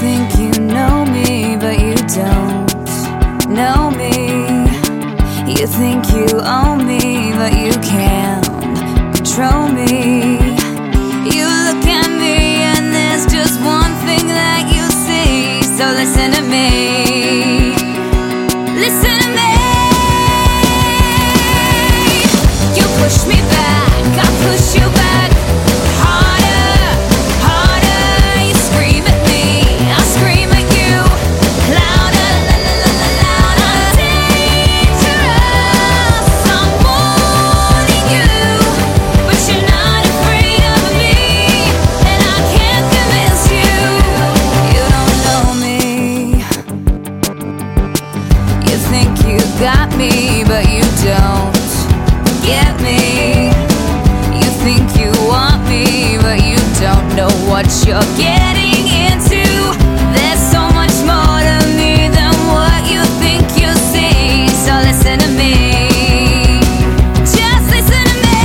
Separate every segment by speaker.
Speaker 1: think you know me, but you don't know me. You think you own me, but you can't control me. You look at me and there's just one thing that you see. So listen to me. Listen to me. You push me back, I push you back. Harder, harder. You scream at me, I scream at you. Louder, louder. Dangerous, I'm warning you. But you're not afraid of me, and I can't convince you. You don't know me. You think you got me, but you don't get me. You think you want me, but you don't know what you're getting into. There's so much more to me than what you think you see. So listen to me. Just listen to me.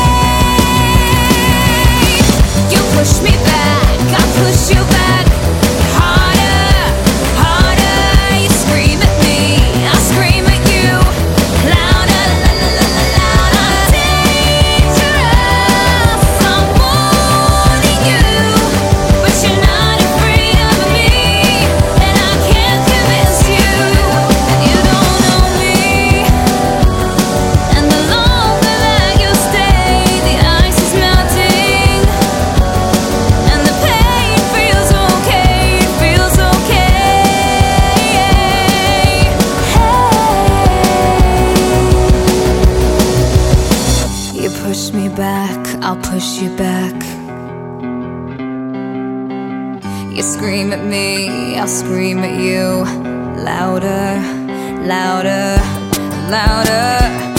Speaker 1: You push me back, I push you back. Harder, harder. You scream at me, I scream at you. Louder, louder. Dangerous, I'm warning you. But you're not afraid of me, and I can't convince you. And you don't know me. And the longer that you stay, the ice is melting, and the pain feels okay, feels okay. Hey. You push me back, I'll push you back. You scream at me, I'll scream at you. Louder, louder, louder.